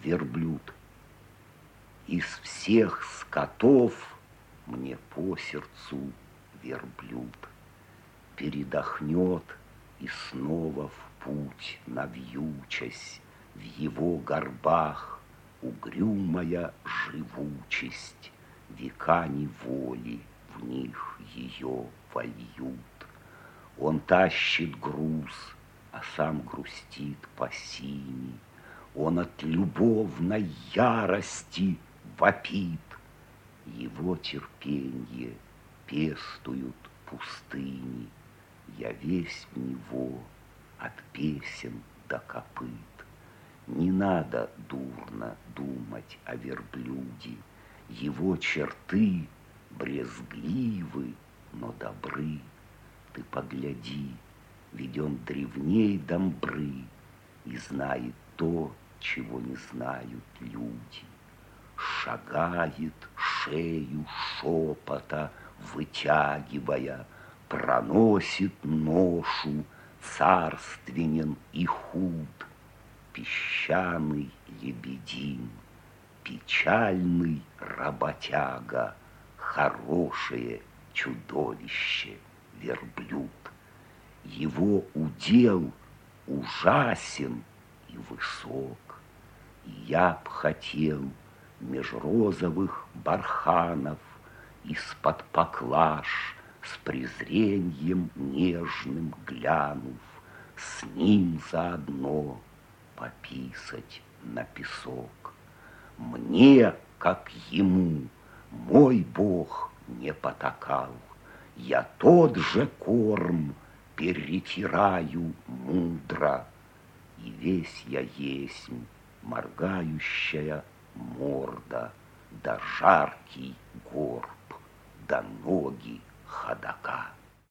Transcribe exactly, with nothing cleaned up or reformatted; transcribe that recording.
верблюд. Из всех скотов мне по сердцу верблюд. Передохнет и снова в путь навьючась, в его горбах угрюмая живучесть, века неволи в них ее вольют. Он тащит груз, а сам грустит по сине. Он от любовной ярости вопит. Его терпенье пестуют пустыни. Я весь в него от песен до копыт. Не надо дурно думать о верблюде. Его черты брезгливы, но добры. Ты погляди, ведь он древней Домбры и знает то, чего не знают люди. Шагает шею шепота, вытягивая, проносит ношу, царственен и худ. Песчаный лебедин, печальный работяга, хорошее чудовище верблюд. Его удел ужасен и высок, и я б хотел меж розовых барханов из-под поклаж с презреньем нежным глянув, с ним заодно пописать на песок. Мне, как ему, мой Бог не потакал. Я тот же корм перетираю мудро, и весь я есмь моргающая морда, да жаркий горб, да ноги ходока.